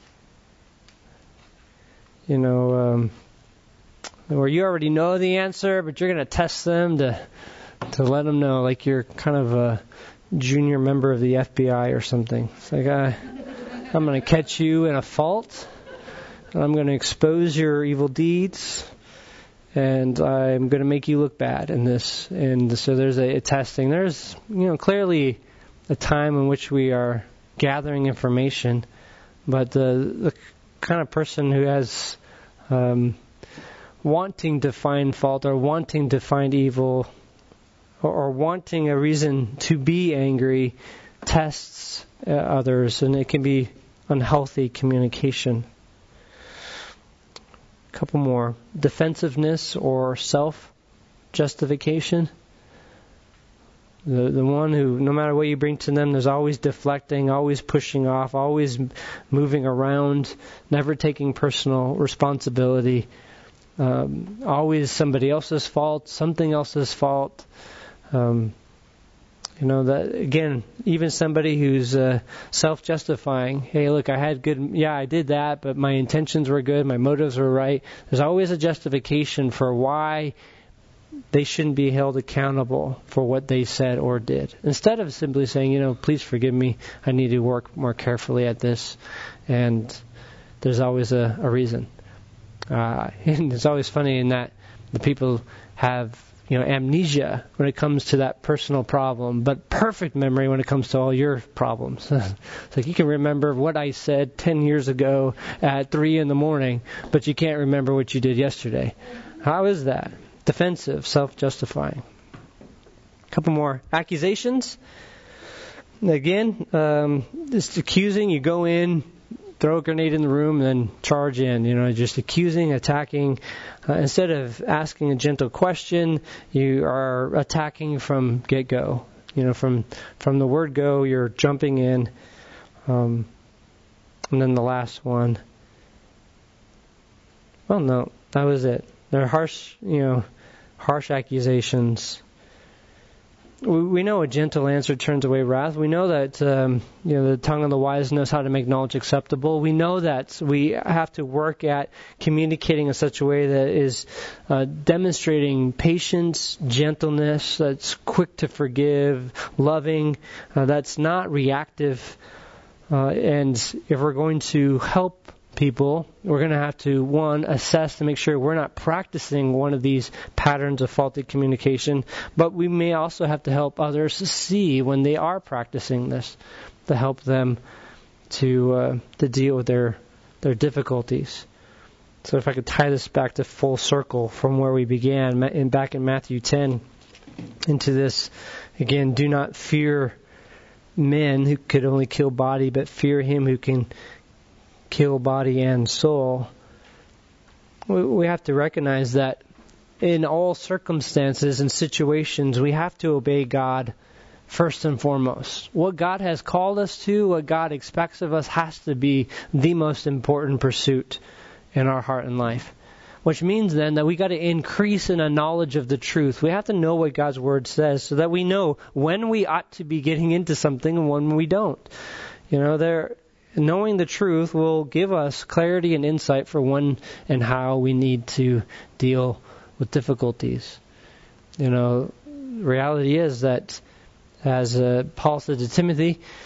You know, um, where you already know the answer, but you're going to test them to to let them know, like you're kind of a junior member of the F B I or something. It's like, uh, I'm going to catch you in a fault, and I'm going to expose your evil deeds, and I'm going to make you look bad in this. And so there's a, a testing. There's, you know, clearly a time in which we are gathering information, but the, the kind of person who has um, wanting to find fault or wanting to find evil or, or wanting a reason to be angry tests uh, others, and it can be unhealthy communication. A couple more. Defensiveness or self-justification. The the one who, no matter what you bring to them, there's always deflecting, always pushing off, always moving around, never taking personal responsibility, um, always somebody else's fault, something else's fault. Um, You know, that again, even somebody who's uh, self-justifying. Hey, look, I had good, yeah, I did that, but my intentions were good, my motives were right. There's always a justification for why they shouldn't be held accountable for what they said or did. Instead of simply saying, you know, please forgive me, I need to work more carefully at this. And there's always a, a reason. Uh, and it's always funny in that the people have, you know, amnesia when it comes to that personal problem, but perfect memory when it comes to all your problems. It's like you can remember what I said ten years ago at three in the morning, but you can't remember what you did yesterday. How is that? Defensive, self-justifying. A couple more. Accusations. Again, um, just accusing. You go in, throw a grenade in the room, and then charge in. You know, just accusing, attacking. Uh, instead of asking a gentle question, you are attacking from get-go. You know, from from the word go, you're jumping in. Um, and then the last one. Well, no, that was it. They're harsh, you know, harsh accusations. We know a gentle answer turns away wrath. We know that um, you know the tongue of the wise knows how to make knowledge acceptable. We know that we have to work at communicating in such a way that is uh, demonstrating patience, gentleness, that's quick to forgive, loving, uh, that's not reactive. Uh, and if we're going to help people, we're going to have to, one, assess to make sure we're not practicing one of these patterns of faulty communication, but we may also have to help others to see when they are practicing this, to help them to uh, to deal with their their difficulties. So if I could tie this back to full circle from where we began, in back in Matthew ten, into this, again, do not fear men who could only kill body, but fear him who can kill body and soul. We have to recognize that in all circumstances and situations, we have to obey God first and foremost. What God has called us to, what God expects of us, has to be the most important pursuit in our heart and life. Which means then that we got to increase in a knowledge of the truth. We have to know what God's Word says so that we know when we ought to be getting into something and when we don't. You know, there... Knowing the truth will give us clarity and insight for when and how we need to deal with difficulties. You know, reality is that, as uh, Paul said to Timothy,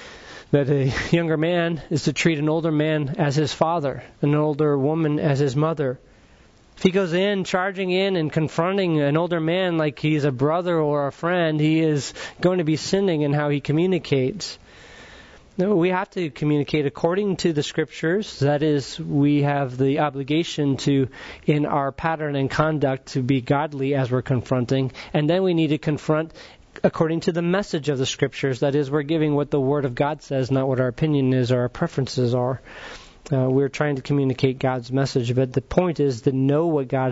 that a younger man is to treat an older man as his father, an older woman as his mother. If he goes in, charging in and confronting an older man like he's a brother or a friend, he is going to be sinning in how he communicates. No, we have to communicate according to the Scriptures. That is, we have the obligation to, in our pattern and conduct, to be godly as we're confronting. And then we need to confront according to the message of the Scriptures. That is, we're giving what the Word of God says, not what our opinion is or our preferences are. Uh, we're trying to communicate God's message. But the point is to know what God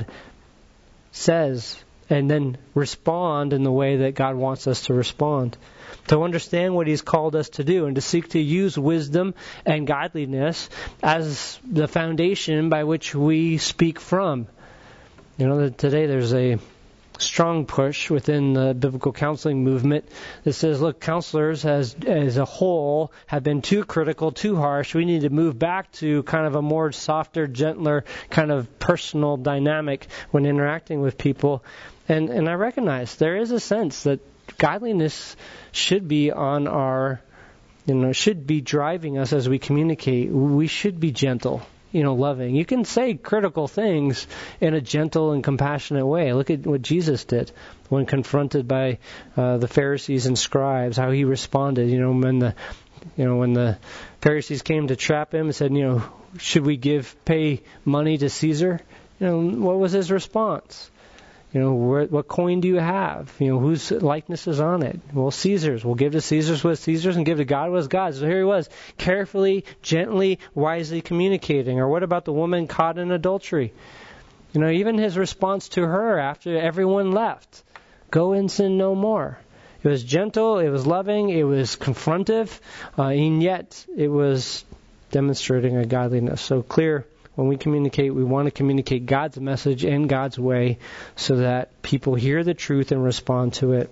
says and then respond in the way that God wants us to respond. To understand what He's called us to do and to seek to use wisdom and godliness as the foundation by which we speak from. You know, today there's a strong push within the biblical counseling movement that says, look, counselors as as a whole have been too critical, too harsh. We need to move back to kind of a more softer, gentler, kind of personal dynamic when interacting with people. And and I recognize there is a sense that godliness should be on our, you know, should be driving us as we communicate. We should be gentle, you know, loving. You can say critical things in a gentle and compassionate way. Look at what Jesus did when confronted by uh, the Pharisees and scribes, how He responded. You know, when the, you know, when the Pharisees came to trap Him and said, you know, should we give, pay money to Caesar? You know, what was His response? You know, where, what coin do you have? You know, whose likeness is on it? Well, Caesar's. We'll give to Caesar's what's Caesar's and give to God what's God's. So here He was, carefully, gently, wisely communicating. Or what about the woman caught in adultery? You know, even His response to her after everyone left, go and sin no more. It was gentle, it was loving, it was confrontive, uh, and yet it was demonstrating a godliness. So clear. When we communicate, we want to communicate God's message in God's way so that people hear the truth and respond to it.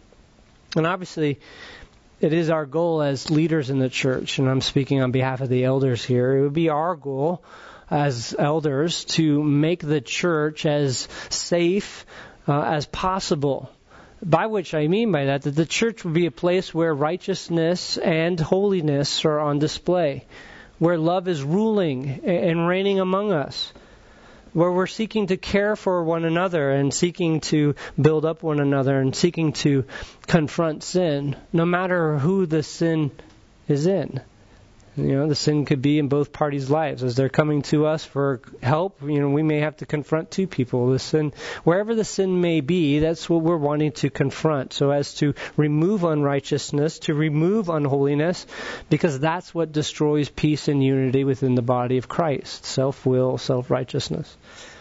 And obviously, it is our goal as leaders in the church, and I'm speaking on behalf of the elders here, it would be our goal as elders to make the church as safe uh, as possible. By which I mean by that, that the church would be a place where righteousness and holiness are on display, where love is ruling and reigning among us, where we're seeking to care for one another and seeking to build up one another and seeking to confront sin, no matter who the sin is in. You know, the sin could be in both parties' lives. As they're coming to us for help, you know, we may have to confront two people. The sin, wherever the sin may be, that's what we're wanting to confront. So as to remove unrighteousness, to remove unholiness, because that's what destroys peace and unity within the body of Christ. Self-will, self-righteousness.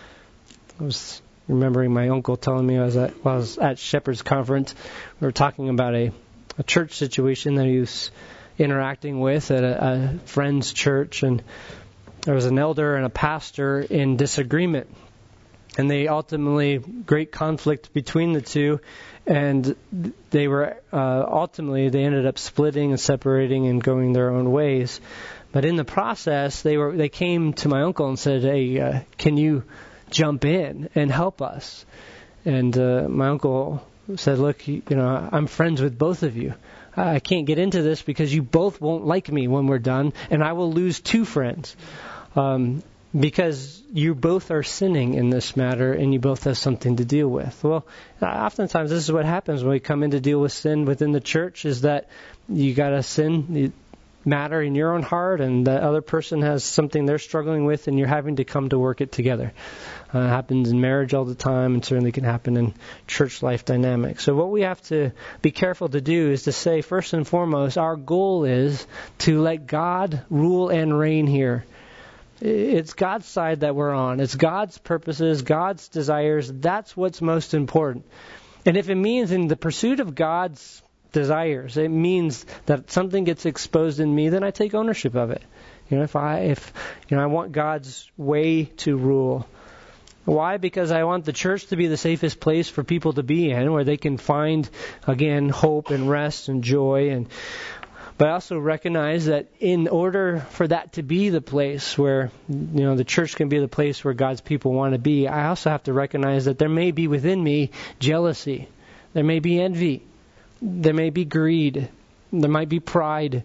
I was remembering my uncle telling me I was at, while I was at Shepherd's Conference, we were talking about a, a church situation that he was interacting with at a, a friend's church, and there was an elder and a pastor in disagreement, and they ultimately great conflict between the two, and they were uh, ultimately they ended up splitting and separating and going their own ways. But in the process, they were they came to my uncle and said, "Hey, uh, can you jump in and help us?" And uh, my uncle said, "Look, you know, I'm friends with both of you. I can't get into this because you both won't like me when we're done, and I will lose two friends um, because you both are sinning in this matter, and you both have something to deal with." Well, oftentimes this is what happens when we come in to deal with sin within the church, is that you got a sin matter in your own heart, and the other person has something they're struggling with, and you're having to come to work it together. Uh, it happens in marriage all the time, and certainly can happen in church life dynamics. So what we have to be careful to do is to say, first and foremost, our goal is to let God rule and reign here. It's God's side that we're on. It's God's purposes, God's desires. That's what's most important. And if it means in the pursuit of God's desires, it means that something gets exposed in me, then I take ownership of it. You know, if I if you know I want God's way to rule. Why? Because I want the church to be the safest place for people to be in, where they can find, again, hope and rest and joy. And but I also recognize that in order for that to be the place where, you know, the church can be the place where God's people want to be, I also have to recognize that there may be within me jealousy. There may be envy. There may be greed. There might be pride.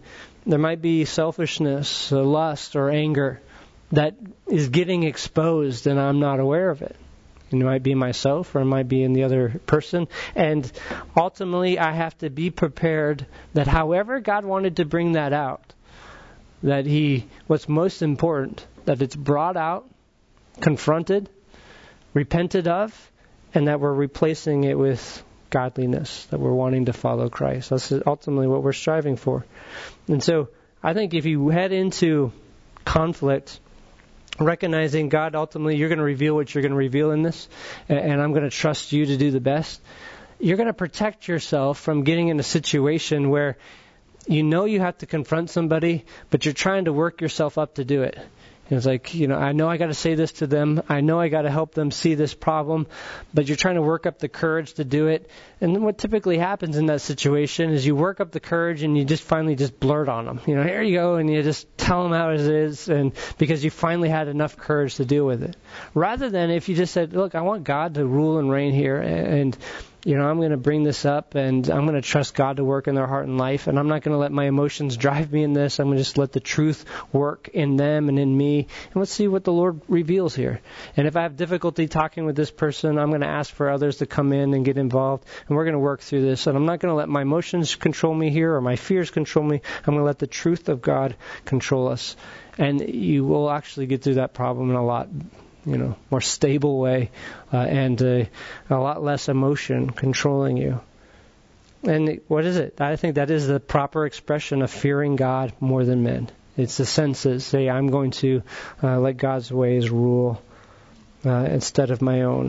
there might be selfishness, uh, lust, or anger that is getting exposed and I'm not aware of it. It might be myself or it might be in the other person. And ultimately, I have to be prepared that however God wanted to bring that out, that He, what's most important, that it's brought out, confronted, repented of, and that we're replacing it with godliness, that we're wanting to follow Christ. That's ultimately what we're striving for. And so I think if you head into conflict recognizing, God, ultimately you're going to reveal what you're going to reveal in this, and I'm going to trust you to do the best, you're going to protect yourself from getting in a situation where you know you have to confront somebody, but you're trying to work yourself up to do it. And it's like, you know, I know I got to say this to them. I know I got to help them see this problem, but you're trying to work up the courage to do it. And then what typically happens in that situation is you work up the courage and you just finally just blurt on them. You know, here you go, and you just tell them how it is, and because you finally had enough courage to deal with it. Rather than if you just said, look, I want God to rule and reign here, and you know, I'm going to bring this up, and I'm going to trust God to work in their heart and life, and I'm not going to let my emotions drive me in this. I'm going to just let the truth work in them and in me, and let's see what the Lord reveals here. And if I have difficulty talking with this person, I'm going to ask for others to come in and get involved, and we're going to work through this. And I'm not going to let my emotions control me here or my fears control me. I'm going to let the truth of God control us. And you will actually get through that problem in a lot you know, more stable way, uh, and uh, a lot less emotion controlling you. And what is it? I think that is the proper expression of fearing God more than men. It's the senses. Say, I'm going to uh, let God's ways rule uh, instead of my own.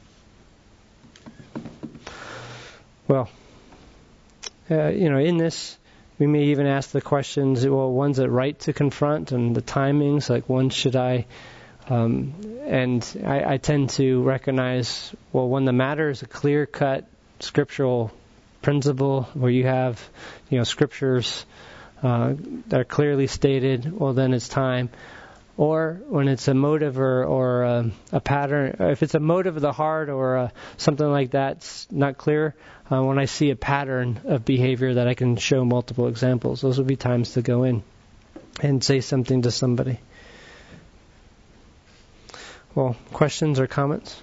Well, uh, you know, in this, we may even ask the questions, well, when's it right to confront, and the timings, like when should I... Um, and I, I tend to recognize, well, when the matter is a clear-cut scriptural principle where you have, you know, scriptures uh, that are clearly stated, well, then it's time. Or when it's a motive or, or a, a pattern, if it's a motive of the heart or a, something like that's not clear, uh, when I see a pattern of behavior that I can show multiple examples, those would be times to go in and say something to somebody. Well, questions or comments?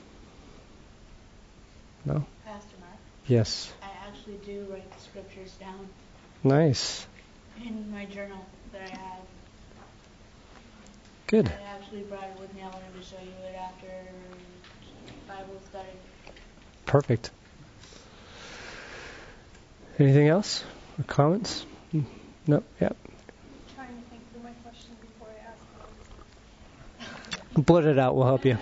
No? Pastor Mark? Yes. I actually do write the scriptures down. Nice. In my journal that I have. Good. I actually brought it with me. I wanted to show you it after Bible study. Perfect. Anything else? Or comments? No? Yep. Trying to think through my question before I ask them. Blurt it out. We'll help you. It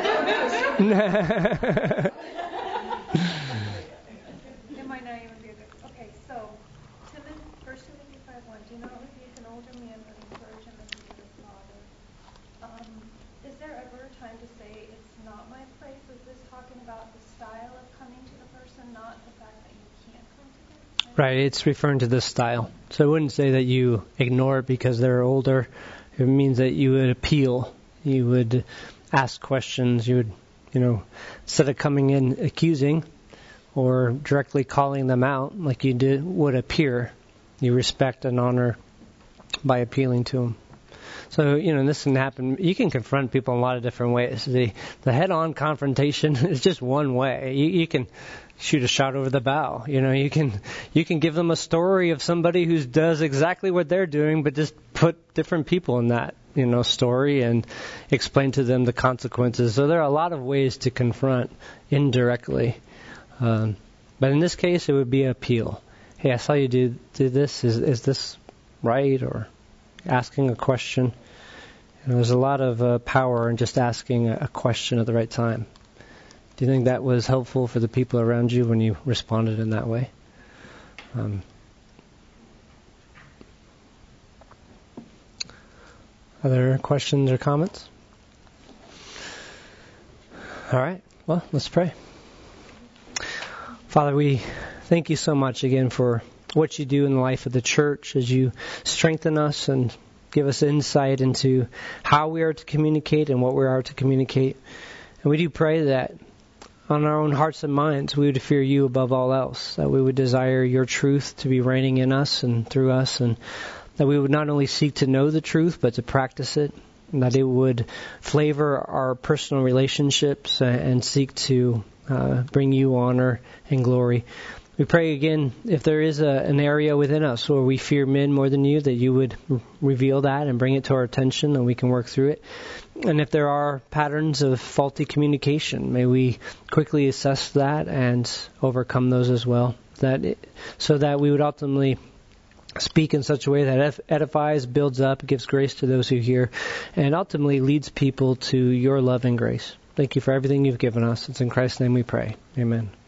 might not even be a good. Okay, so Timothy, First Timothy five one. Do not rebuke an older man, but encourage him as a good father. Um, is there ever a time to say it's not my place? Is this talking about the style of coming to the person, not the fact that you can't come to them? Right. It's referring to the style. So I wouldn't say that you ignore it because they're older. It means that you would appeal. You would ask questions. You would, you know, instead of coming in accusing or directly calling them out like you did would appear, you respect and honor by appealing to them. So, you know, this can happen. You can confront people in a lot of different ways. The the head-on confrontation is just one way. You, you can shoot a shot over the bow. You know, you can you can give them a story of somebody who does exactly what they're doing, but just put different people in that, you know, story and explain to them the consequences. So there are a lot of ways to confront indirectly. Um, but in this case, it would be an appeal. Hey, I saw you do do this. Is is this right? Or asking a question. You know, there's a lot of uh, power in just asking a, a question at the right time. Do you think that was helpful for the people around you when you responded in that way? Um, other questions or comments? All right. Well, let's pray. Father, we thank you so much again for what you do in the life of the church as you strengthen us and give us insight into how we are to communicate and what we are to communicate. And we do pray that on our own hearts and minds, we would fear you above all else, that we would desire your truth to be reigning in us and through us, and that we would not only seek to know the truth, but to practice it, and that it would flavor our personal relationships and seek to uh, bring you honor and glory. We pray again, if there is a, an area within us where we fear men more than you, that you would r- reveal that and bring it to our attention and we can work through it. And if there are patterns of faulty communication, may we quickly assess that and overcome those as well. That it, so that we would ultimately speak in such a way that edifies, builds up, gives grace to those who hear, and ultimately leads people to your love and grace. Thank you for everything you've given us. It's in Christ's name we pray. Amen.